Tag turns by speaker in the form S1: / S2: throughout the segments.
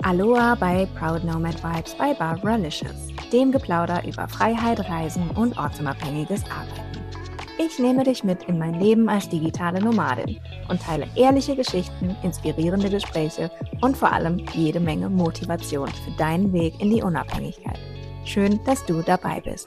S1: Aloha bei Proud Nomad Vibes bei Barbara Licious, dem Geplauder über Freiheit, Reisen und ortsunabhängiges Arbeiten. Ich nehme dich mit in mein Leben als digitale Nomadin und teile ehrliche Geschichten, inspirierende Gespräche und vor allem jede Menge Motivation für deinen Weg in die Unabhängigkeit. Schön, dass du dabei bist.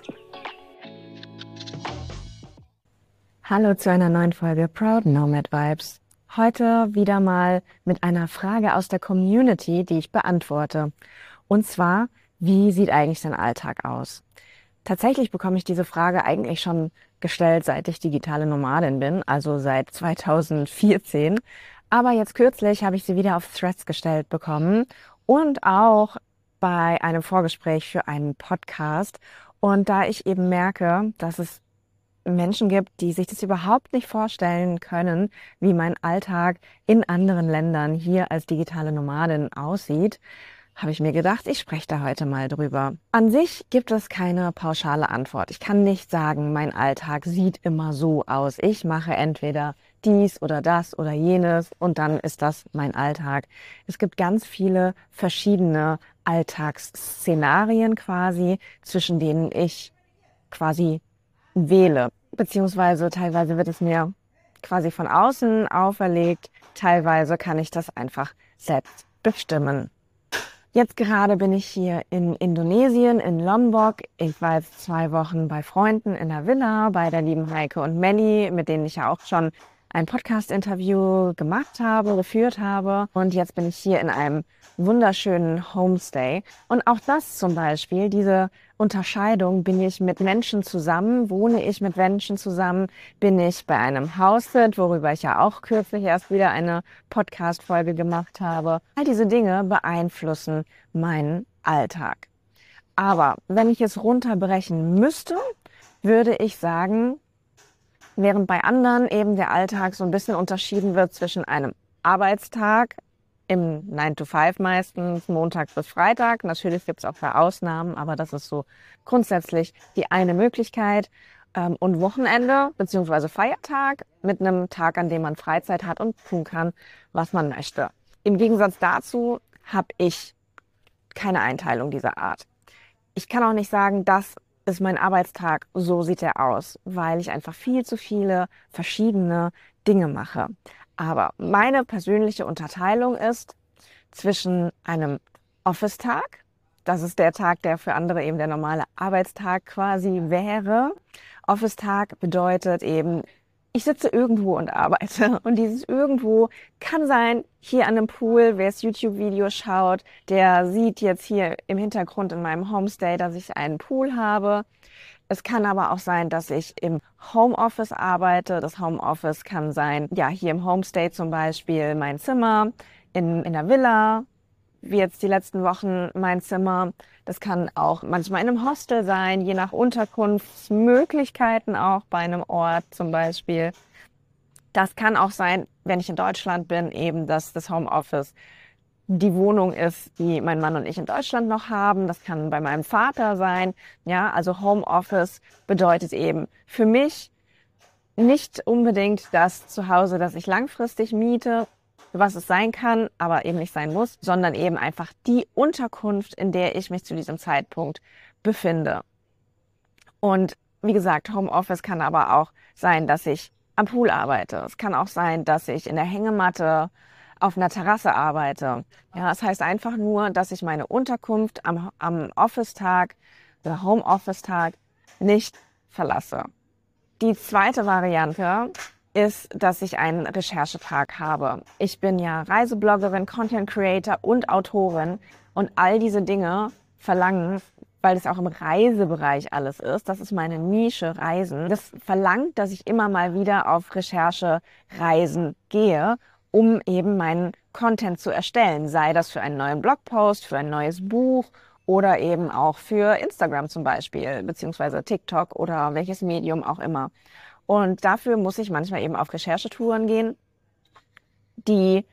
S1: Hallo zu einer neuen Folge Proud Nomad Vibes. Heute wieder mal mit einer Frage aus der Community, die ich beantworte. Und zwar, wie sieht eigentlich dein Alltag aus? Tatsächlich bekomme ich diese Frage eigentlich schon gestellt, seit ich digitale Nomadin bin, also seit 2014. Aber jetzt kürzlich habe ich sie wieder auf Threads gestellt bekommen und auch bei einem Vorgespräch für einen Podcast. Und da ich eben merke, dass es Menschen gibt, die sich das überhaupt nicht vorstellen können, wie mein Alltag in anderen Ländern hier als digitale Nomadin aussieht, habe ich mir gedacht, ich spreche da heute mal drüber. An sich gibt es keine pauschale Antwort. Ich kann nicht sagen, mein Alltag sieht immer so aus. Ich mache entweder dies oder das oder jenes und dann ist das mein Alltag. Es gibt ganz viele verschiedene Alltagsszenarien quasi, zwischen denen ich quasi wähle, beziehungsweise teilweise wird es mir quasi von außen auferlegt, teilweise kann ich das einfach selbst bestimmen. Jetzt gerade bin ich hier in Indonesien, in Lombok. Ich war jetzt 2 Wochen bei Freunden in der Villa, bei der lieben Heike und Melli, mit denen ich ja auch schon ein Podcast-Interview geführt habe. Und jetzt bin ich hier in einem wunderschönen Homestay. Und auch das zum Beispiel, diese Unterscheidung, bin ich mit Menschen zusammen, wohne ich mit Menschen zusammen, bin ich bei einem House-Sit, worüber ich ja auch kürzlich erst wieder eine Podcast-Folge gemacht habe. All diese Dinge beeinflussen meinen Alltag. Aber wenn ich es runterbrechen müsste, würde ich sagen, während bei anderen eben der Alltag so ein bisschen unterschieden wird zwischen einem Arbeitstag, im 9-to-5 meistens, Montag bis Freitag. Natürlich gibt es auch da Ausnahmen, aber das ist so grundsätzlich die eine Möglichkeit. Und Wochenende bzw. Feiertag mit einem Tag, an dem man Freizeit hat und tun kann, was man möchte. Im Gegensatz dazu habe ich keine Einteilung dieser Art. Ich kann auch nicht sagen, das ist mein Arbeitstag, so sieht er aus, weil ich einfach viel zu viele verschiedene Dinge mache. Aber meine persönliche Unterteilung ist zwischen einem Office-Tag, das ist der Tag, der für andere eben der normale Arbeitstag quasi wäre. Office-Tag bedeutet eben, ich sitze irgendwo und arbeite. Und dieses irgendwo kann sein, hier an einem Pool, wer das YouTube-Video schaut, der sieht jetzt hier im Hintergrund in meinem Homestay, dass ich einen Pool habe. Es kann aber auch sein, dass ich im Homeoffice arbeite. Das Homeoffice kann sein, ja, hier im Homestay zum Beispiel mein Zimmer, in der Villa, wie jetzt die letzten Wochen mein Zimmer. Das kann auch manchmal in einem Hostel sein, je nach Unterkunftsmöglichkeiten auch bei einem Ort zum Beispiel. Das kann auch sein, wenn ich in Deutschland bin, eben, dass das Homeoffice die Wohnung ist, die mein Mann und ich in Deutschland noch haben. Das kann bei meinem Vater sein. Ja, also Homeoffice bedeutet eben für mich nicht unbedingt das Zuhause, das ich langfristig miete, was es sein kann, aber eben nicht sein muss, sondern eben einfach die Unterkunft, in der ich mich zu diesem Zeitpunkt befinde. Und wie gesagt, Homeoffice kann aber auch sein, dass ich am Pool arbeite. Es kann auch sein, dass ich in der Hängematte auf einer Terrasse arbeite. Ja, das heißt einfach nur, dass ich meine Unterkunft am Office-Tag oder Homeoffice-Tag nicht verlasse. Die zweite Variante ist, dass ich einen Recherchetag habe. Ich bin ja Reisebloggerin, Content Creator und Autorin und all diese Dinge verlangen, weil es auch im Reisebereich alles ist, das ist meine Nische Reisen, das verlangt, dass ich immer mal wieder auf Recherchereisen gehe, um eben meinen Content zu erstellen, sei das für einen neuen Blogpost, für ein neues Buch oder eben auch für Instagram zum Beispiel, beziehungsweise TikTok oder welches Medium auch immer. Und dafür muss ich manchmal eben auf Recherchetouren gehen, die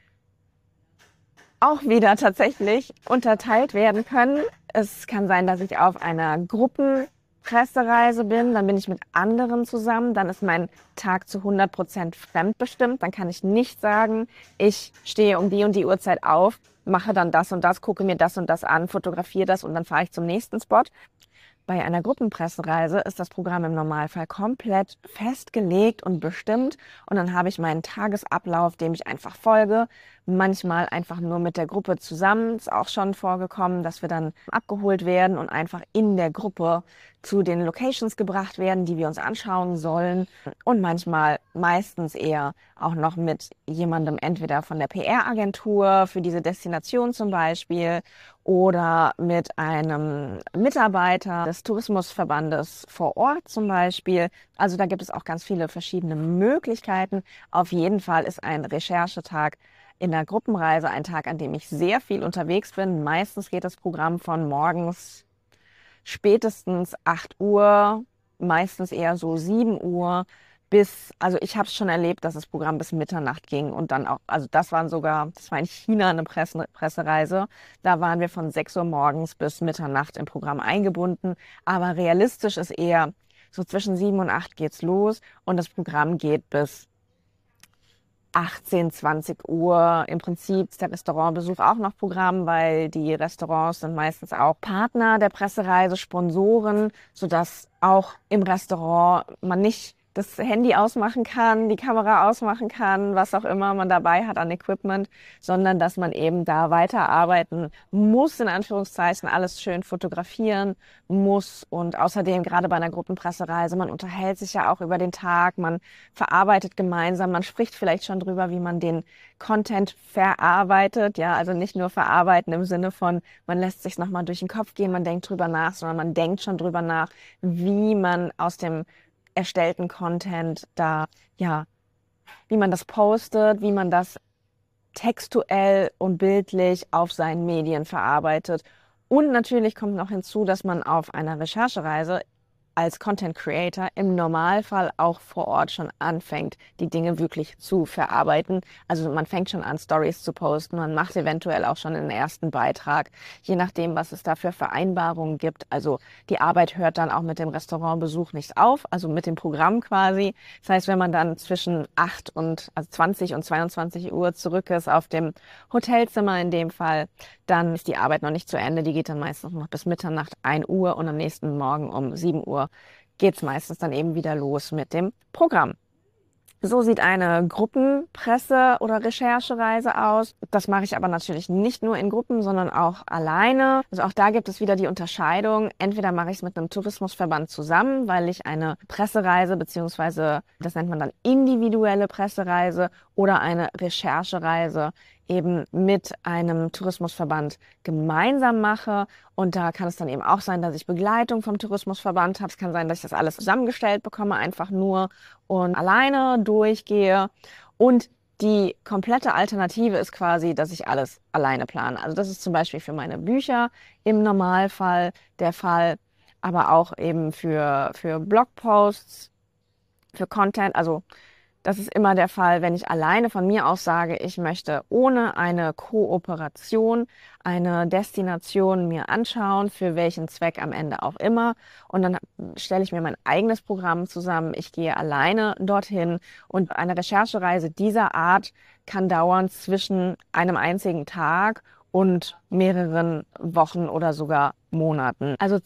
S1: auch wieder tatsächlich unterteilt werden können. Es kann sein, dass ich auf einer Pressereise bin, dann bin ich mit anderen zusammen, dann ist mein Tag zu 100% fremdbestimmt, dann kann ich nicht sagen, ich stehe um die und die Uhrzeit auf, mache dann das und das, gucke mir das und das an, fotografiere das und dann fahre ich zum nächsten Spot. Bei einer Gruppenpressereise ist das Programm im Normalfall komplett festgelegt und bestimmt und dann habe ich meinen Tagesablauf, dem ich einfach folge. Manchmal einfach nur mit der Gruppe zusammen. Ist auch schon vorgekommen, dass wir dann abgeholt werden und einfach in der Gruppe zu den Locations gebracht werden, die wir uns anschauen sollen. Und manchmal, meistens eher auch noch mit jemandem, entweder von der PR-Agentur für diese Destination zum Beispiel oder mit einem Mitarbeiter des Tourismusverbandes vor Ort zum Beispiel. Also da gibt es auch ganz viele verschiedene Möglichkeiten. Auf jeden Fall ist ein Recherchetag in der Gruppenreise ein Tag, an dem ich sehr viel unterwegs bin. Meistens geht das Programm von morgens spätestens 8 Uhr, meistens eher so 7 Uhr also ich habe es schon erlebt, dass das Programm bis Mitternacht ging und dann auch, also das war in China eine Pressereise. Da waren wir von 6 Uhr morgens bis Mitternacht im Programm eingebunden. Aber realistisch ist eher so zwischen 7 und 8 geht's los und das Programm geht bis 18, 20 Uhr. Im Prinzip ist der Restaurantbesuch auch noch Programm, weil die Restaurants sind meistens auch Partner der Pressereise, Sponsoren, sodass auch im Restaurant man nicht das Handy ausmachen kann, die Kamera ausmachen kann, was auch immer man dabei hat an Equipment, sondern dass man eben da weiterarbeiten muss, in Anführungszeichen, alles schön fotografieren muss. Und außerdem, gerade bei einer Gruppenpressereise, man unterhält sich ja auch über den Tag, man verarbeitet gemeinsam, man spricht vielleicht schon drüber, wie man den Content verarbeitet, ja, also nicht nur verarbeiten im Sinne von, man lässt sich nochmal durch den Kopf gehen, man denkt drüber nach, sondern man denkt schon drüber nach, wie man aus dem erstellten Content da, ja, wie man das postet, wie man das textuell und bildlich auf seinen Medien verarbeitet. Und natürlich kommt noch hinzu, dass man auf einer Recherchereise als Content Creator im Normalfall auch vor Ort schon anfängt, die Dinge wirklich zu verarbeiten. Also man fängt schon an, Stories zu posten, man macht eventuell auch schon den ersten Beitrag, je nachdem, was es da für Vereinbarungen gibt. Also die Arbeit hört dann auch mit dem Restaurantbesuch nicht auf, also mit dem Programm quasi. Das heißt, wenn man dann zwischen 20 und 22 Uhr zurück ist auf dem Hotelzimmer in dem Fall, dann ist die Arbeit noch nicht zu Ende. Die geht dann meistens noch bis Mitternacht, 1 Uhr und am nächsten Morgen um 7 Uhr geht's meistens dann eben wieder los mit dem Programm. So sieht eine Gruppenpresse- oder Recherchereise aus. Das mache ich aber natürlich nicht nur in Gruppen, sondern auch alleine. Also auch da gibt es wieder die Unterscheidung. Entweder mache ich es mit einem Tourismusverband zusammen, weil ich eine Pressereise beziehungsweise das nennt man dann individuelle Pressereise oder eine Recherchereise eben mit einem Tourismusverband gemeinsam mache. Und da kann es dann eben auch sein, dass ich Begleitung vom Tourismusverband habe. Es kann sein, dass ich das alles zusammengestellt bekomme, einfach nur und alleine durchgehe. Und die komplette Alternative ist quasi, dass ich alles alleine plane. Also das ist zum Beispiel für meine Bücher im Normalfall der Fall, aber auch eben für Blogposts, für Content. Also das ist immer der Fall, wenn ich alleine von mir aus sage, ich möchte ohne eine Kooperation eine Destination mir anschauen, für welchen Zweck am Ende auch immer. Und dann stelle ich mir mein eigenes Programm zusammen. Ich gehe alleine dorthin und eine Recherchereise dieser Art kann dauern zwischen einem einzigen Tag und mehreren Wochen oder sogar Monaten. Also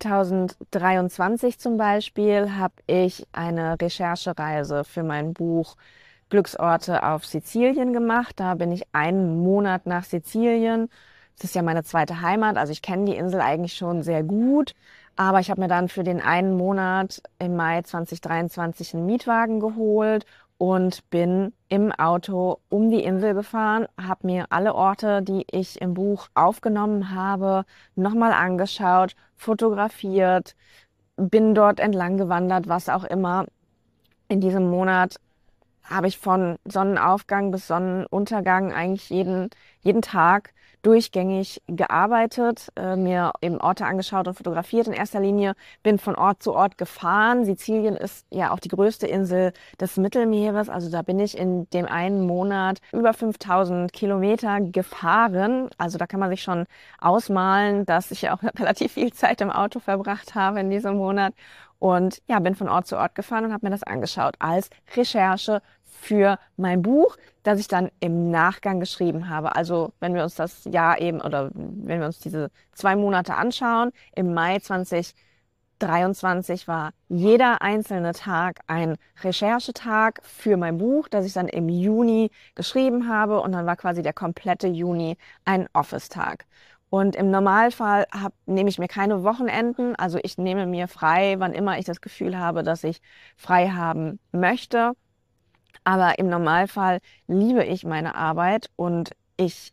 S1: 2023 zum Beispiel habe ich eine Recherchereise für mein Buch Glücksorte auf Sizilien gemacht. Da bin ich einen Monat nach Sizilien. Das ist ja meine zweite Heimat, also ich kenne die Insel eigentlich schon sehr gut. Aber ich habe mir dann für den einen Monat im Mai 2023 einen Mietwagen geholt und bin im Auto um die Insel gefahren, habe mir alle Orte, die ich im Buch aufgenommen habe, nochmal angeschaut, fotografiert, bin dort entlang gewandert, was auch immer. In diesem Monat habe ich von Sonnenaufgang bis Sonnenuntergang eigentlich jeden Tag durchgängig gearbeitet, mir eben Orte angeschaut und fotografiert in erster Linie, bin von Ort zu Ort gefahren. Sizilien ist ja auch die größte Insel des Mittelmeeres, also da bin ich in dem einen Monat über 5000 Kilometer gefahren. Also da kann man sich schon ausmalen, dass ich ja auch relativ viel Zeit im Auto verbracht habe in diesem Monat. Und ja, bin von Ort zu Ort gefahren und habe mir das angeschaut als Recherche für mein Buch, das ich dann im Nachgang geschrieben habe. Also wenn wir uns das Jahr eben oder wenn wir uns diese 2 Monate anschauen, im Mai 2023 war jeder einzelne Tag ein Recherchetag für mein Buch, das ich dann im Juni geschrieben habe, und dann war quasi der komplette Juni ein Office-Tag. Und im Normalfall nehme ich mir keine Wochenenden, also ich nehme mir frei, wann immer ich das Gefühl habe, dass ich frei haben möchte. Aber im Normalfall liebe ich meine Arbeit und ich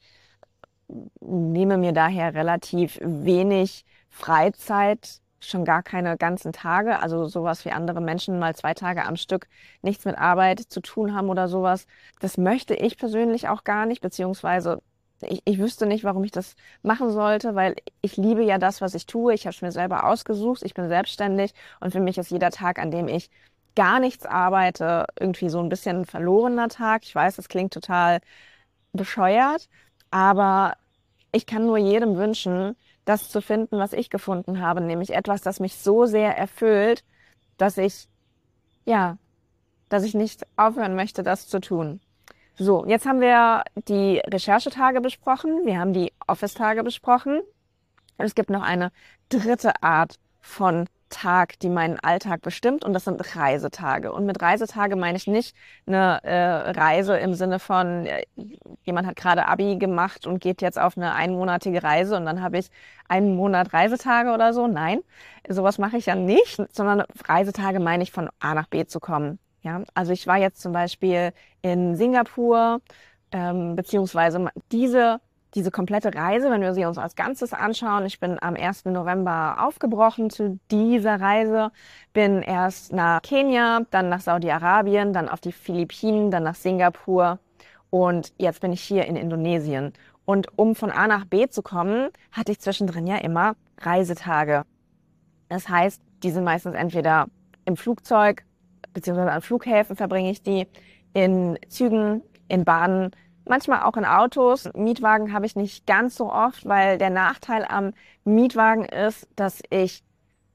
S1: nehme mir daher relativ wenig Freizeit, schon gar keine ganzen Tage, also sowas wie andere Menschen mal 2 Tage am Stück nichts mit Arbeit zu tun haben oder sowas. Das möchte ich persönlich auch gar nicht, beziehungsweise ich wüsste nicht, warum ich das machen sollte, weil ich liebe ja das, was ich tue. Ich habe es mir selber ausgesucht, ich bin selbstständig und für mich ist jeder Tag, an dem ich gar nichts arbeite, irgendwie so ein bisschen ein verlorener Tag. Ich weiß, das klingt total bescheuert, aber ich kann nur jedem wünschen, das zu finden, was ich gefunden habe, nämlich etwas, das mich so sehr erfüllt, dass ja, dass ich nicht aufhören möchte, das zu tun. So, jetzt haben wir die Recherchetage besprochen, wir haben die Office-Tage besprochen. Und es gibt noch eine dritte Art von Tag, die meinen Alltag bestimmt, und das sind Reisetage. Und mit Reisetage meine ich nicht eine Reise im Sinne von, jemand hat gerade Abi gemacht und geht jetzt auf eine einmonatige Reise und dann habe ich einen Monat Reisetage oder so. Nein, sowas mache ich ja nicht, sondern Reisetage meine ich von A nach B zu kommen. Ja, also ich war jetzt zum Beispiel in Singapur, beziehungsweise diese komplette Reise, wenn wir sie uns als Ganzes anschauen. Ich bin am 1. November aufgebrochen zu dieser Reise, bin erst nach Kenia, dann nach Saudi-Arabien, dann auf die Philippinen, dann nach Singapur und jetzt bin ich hier in Indonesien. Und um von A nach B zu kommen, hatte ich zwischendrin ja immer Reisetage. Das heißt, die sind meistens entweder im Flugzeug, beziehungsweise an Flughäfen verbringe ich die, in Zügen, in Bahnen, manchmal auch in Autos. Mietwagen habe ich nicht ganz so oft, weil der Nachteil am Mietwagen ist, dass ich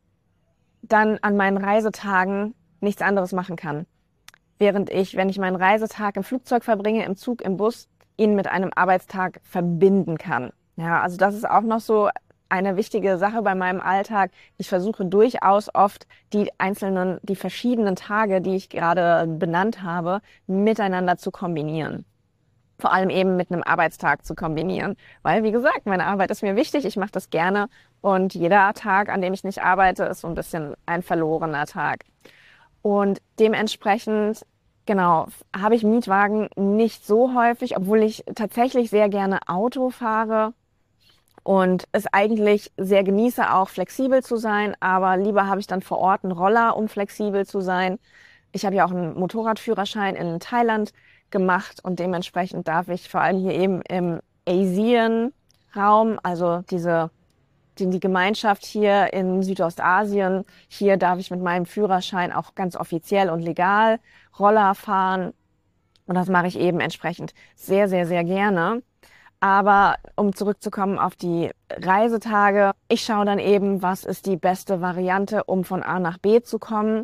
S1: dann an meinen Reisetagen nichts anderes machen kann. Während ich, wenn ich meinen Reisetag im Flugzeug verbringe, im Zug, im Bus, ihn mit einem Arbeitstag verbinden kann. Ja, also das ist auch noch so eine wichtige Sache bei meinem Alltag. Ich versuche durchaus oft die verschiedenen Tage, die ich gerade benannt habe, miteinander zu kombinieren. Vor allem eben mit einem Arbeitstag zu kombinieren. Weil, wie gesagt, meine Arbeit ist mir wichtig, ich mache das gerne und jeder Tag, an dem ich nicht arbeite, ist so ein bisschen ein verlorener Tag. Und dementsprechend, genau, habe ich Mietwagen nicht so häufig, obwohl ich tatsächlich sehr gerne Auto fahre und es eigentlich sehr genieße, auch flexibel zu sein, aber lieber habe ich dann vor Ort einen Roller, um flexibel zu sein. Ich habe ja auch einen Motorradführerschein in Thailand gemacht und dementsprechend darf ich vor allem hier eben im Asien-Raum, also die Gemeinschaft hier in Südostasien, hier darf ich mit meinem Führerschein auch ganz offiziell und legal Roller fahren und das mache ich eben entsprechend sehr, sehr, sehr gerne. Aber um zurückzukommen auf die Reisetage, ich schaue dann eben, was ist die beste Variante, um von A nach B zu kommen.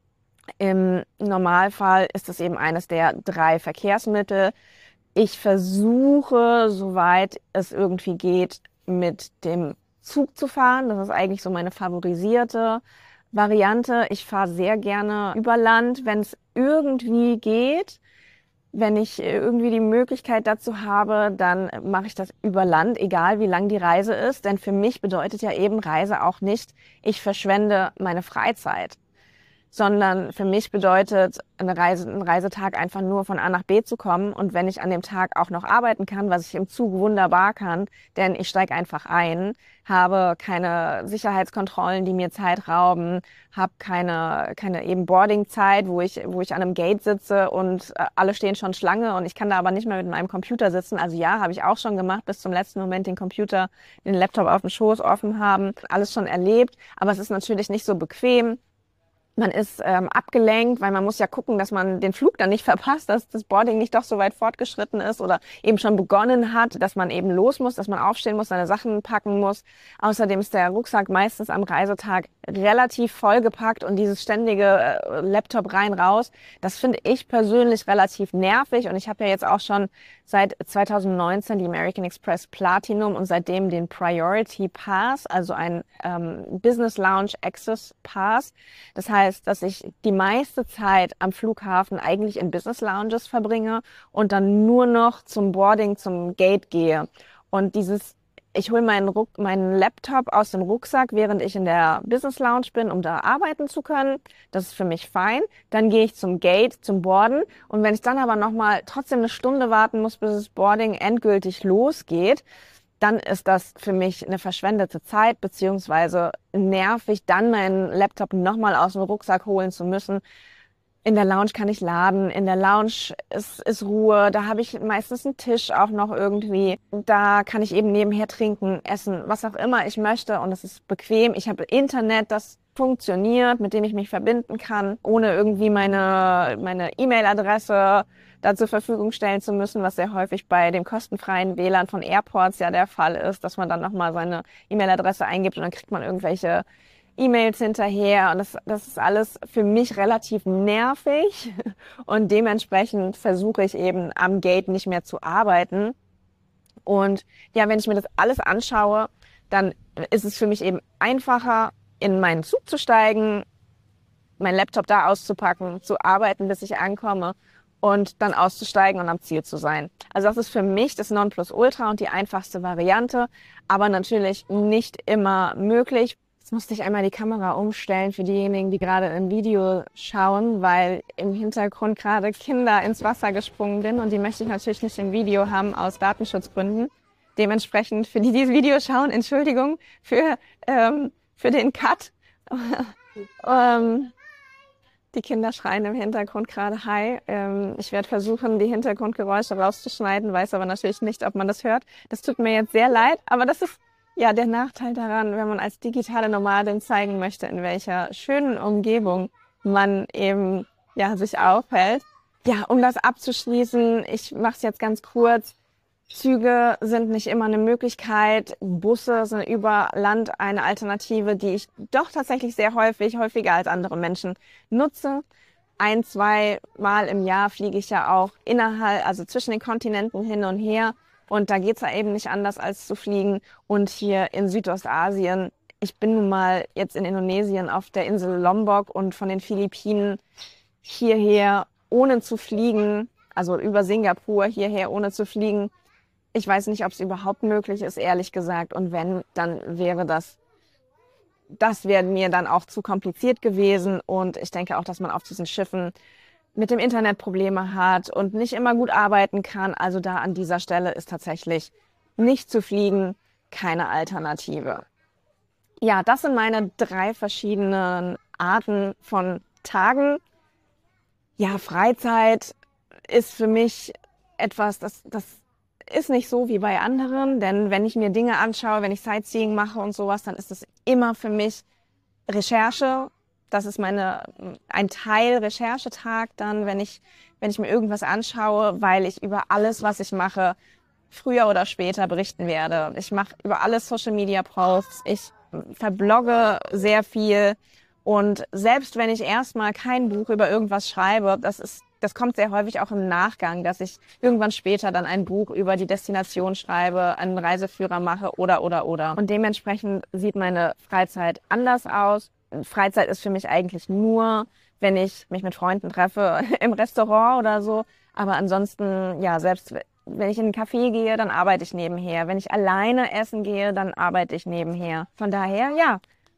S1: Im Normalfall ist es eben eines der 3 Verkehrsmittel. Ich versuche, soweit es irgendwie geht, mit dem Zug zu fahren. Das ist eigentlich so meine favorisierte Variante. Ich fahre sehr gerne über Land, wenn es irgendwie geht. Wenn ich irgendwie die Möglichkeit dazu habe, dann mache ich das über Land, egal wie lang die Reise ist. Denn für mich bedeutet ja eben Reise auch nicht, ich verschwende meine Freizeit. sondern für mich bedeutet ein Reisetag einfach nur von A nach B zu kommen. Und wenn ich an dem Tag auch noch arbeiten kann, was ich im Zug wunderbar kann, denn ich steige einfach ein, habe keine Sicherheitskontrollen, die mir Zeit rauben, habe keine eben Boardingzeit, wo ich an einem Gate sitze und alle stehen schon Schlange und ich kann da aber nicht mehr mit meinem Computer sitzen. Also ja, habe ich auch schon gemacht, bis zum letzten Moment den Laptop auf dem Schoß offen haben, alles schon erlebt. Aber es ist natürlich nicht so bequem. Man ist abgelenkt, weil man muss ja gucken, dass man den Flug dann nicht verpasst, dass das Boarding nicht doch so weit fortgeschritten ist oder eben schon begonnen hat, dass man eben los muss, dass man aufstehen muss, seine Sachen packen muss. Außerdem ist der Rucksack meistens am Reisetag relativ vollgepackt und dieses ständige Laptop rein raus, das finde ich persönlich relativ nervig. Und ich habe ja jetzt auch schon seit 2019 die American Express Platinum und seitdem den Priority Pass, also ein Business Lounge Access Pass. Das heißt, dass ich die meiste Zeit am Flughafen eigentlich in Business Lounges verbringe und dann nur noch zum Boarding, zum Gate gehe. Und ich hole meinen Laptop aus dem Rucksack, während ich in der Business Lounge bin, um da arbeiten zu können. Das ist für mich fein. Dann gehe ich zum Gate, zum Boarden. Und wenn ich dann aber nochmal trotzdem eine Stunde warten muss, bis das Boarding endgültig losgeht, dann ist das für mich eine verschwendete Zeit, beziehungsweise nervig, dann meinen Laptop nochmal aus dem Rucksack holen zu müssen. In der Lounge kann ich laden, in der Lounge ist Ruhe, da habe ich meistens einen Tisch auch noch irgendwie. Da kann ich eben nebenher trinken, essen, was auch immer ich möchte und es ist bequem. Ich habe Internet, das funktioniert, mit dem ich mich verbinden kann, ohne irgendwie meine E-Mail-Adresse da zur Verfügung stellen zu müssen, was sehr häufig bei dem kostenfreien WLAN von Airports ja der Fall ist, dass man dann nochmal seine E-Mail-Adresse eingibt und dann kriegt man irgendwelche E-Mails hinterher und das ist alles für mich relativ nervig und dementsprechend versuche ich eben am Gate nicht mehr zu arbeiten. Und ja, wenn ich mir das alles anschaue, dann ist es für mich eben einfacher, in meinen Zug zu steigen, meinen Laptop da auszupacken, zu arbeiten, bis ich ankomme und dann auszusteigen und am Ziel zu sein. Also das ist für mich das Nonplusultra und die einfachste Variante, aber natürlich nicht immer möglich. Jetzt musste ich einmal die Kamera umstellen für diejenigen, die gerade ein Video schauen, weil im Hintergrund gerade Kinder ins Wasser gesprungen sind und die möchte ich natürlich nicht im Video haben aus Datenschutzgründen. Dementsprechend für die dieses Video schauen, Entschuldigung für den Cut. Die Kinder schreien im Hintergrund gerade Hi. Ich werde versuchen, die Hintergrundgeräusche rauszuschneiden, weiß aber natürlich nicht, ob man das hört. Das tut mir jetzt sehr leid, aber das ist ja der Nachteil daran, wenn man als digitale Nomadin zeigen möchte, in welcher schönen Umgebung man eben ja sich aufhält. Ja, um das abzuschließen, ich mache es jetzt ganz kurz. Züge sind nicht immer eine Möglichkeit. Busse sind über Land eine Alternative, die ich doch tatsächlich sehr häufiger als andere Menschen nutze. 1-2 Mal im Jahr fliege ich ja auch also zwischen den Kontinenten hin und her. Und da geht's ja eben nicht anders als zu fliegen. Und hier in Südostasien, ich bin nun mal jetzt in Indonesien auf der Insel Lombok und von den Philippinen hierher ohne zu fliegen, also über Singapur hierher ohne zu fliegen. Ich weiß nicht, ob es überhaupt möglich ist, ehrlich gesagt. Und wenn, dann wäre das wäre mir dann auch zu kompliziert gewesen. Und ich denke auch, dass man auf diesen Schiffen mit dem Internet Probleme hat und nicht immer gut arbeiten kann. Also da an dieser Stelle ist tatsächlich nicht zu fliegen keine Alternative. Ja, das sind meine 3 verschiedenen Arten von Tagen. Ja, Freizeit ist für mich etwas, das ist nicht so wie bei anderen, denn wenn ich mir Dinge anschaue, wenn ich Sightseeing mache und sowas, dann ist es immer für mich Recherche. Das ist ein Teil Recherchetag dann, wenn ich mir irgendwas anschaue, weil ich über alles, was ich mache, früher oder später berichten werde. Ich mache über alles Social Media Posts, ich verblogge sehr viel und selbst wenn ich erstmal kein Buch über irgendwas schreibe, das kommt sehr häufig auch im Nachgang, dass ich irgendwann später dann ein Buch über die Destination schreibe, einen Reiseführer mache oder. Und dementsprechend sieht meine Freizeit anders aus. Freizeit ist für mich eigentlich nur, wenn ich mich mit Freunden treffe im Restaurant oder so. Aber ansonsten, ja, selbst wenn ich in einen Café gehe, dann arbeite ich nebenher. Wenn ich alleine essen gehe, dann arbeite ich nebenher. Von daher, ja,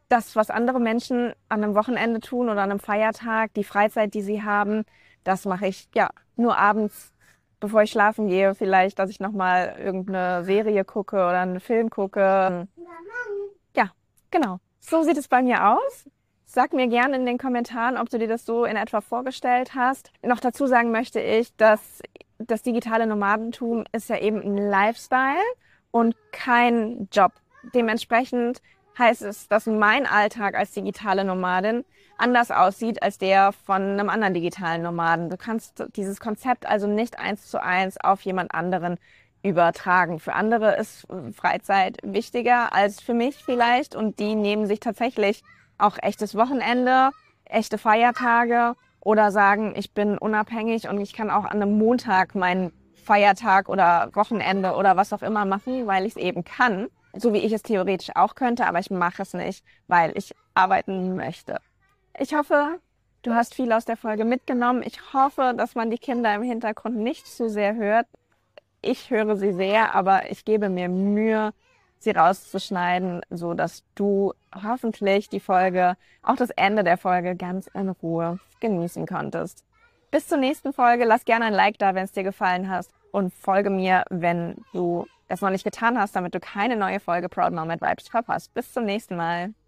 S1: das, was andere Menschen an einem Wochenende tun oder an einem Feiertag, die Freizeit, die sie haben, das mache ich ja nur abends, bevor ich schlafen gehe, vielleicht, dass ich nochmal irgendeine Serie gucke oder einen Film gucke. Ja, genau. So sieht es bei mir aus. Sag mir gerne in den Kommentaren, ob du dir das so in etwa vorgestellt hast. Noch dazu sagen möchte ich, dass das digitale Nomadentum ist ja eben ein Lifestyle und kein Job. Dementsprechend heißt es, dass mein Alltag als digitale Nomadin anders aussieht als der von einem anderen digitalen Nomaden. Du kannst dieses Konzept also nicht 1:1 auf jemand anderen übertragen. Für andere ist Freizeit wichtiger als für mich vielleicht und die nehmen sich tatsächlich auch echtes Wochenende, echte Feiertage oder sagen, ich bin unabhängig und ich kann auch an einem Montag meinen Feiertag oder Wochenende oder was auch immer machen, weil ich es eben kann, so wie ich es theoretisch auch könnte, aber ich mache es nicht, weil ich arbeiten möchte. Ich hoffe, du hast viel aus der Folge mitgenommen. Ich hoffe, dass man die Kinder im Hintergrund nicht zu sehr hört. Ich höre sie sehr, aber ich gebe mir Mühe, sie rauszuschneiden, so dass du hoffentlich die Folge, auch das Ende der Folge ganz in Ruhe genießen konntest. Bis zur nächsten Folge. Lass gerne ein Like da, wenn es dir gefallen hat und folge mir, wenn du das noch nicht getan hast, damit du keine neue Folge Proud Nomad Vibes verpasst. Bis zum nächsten Mal.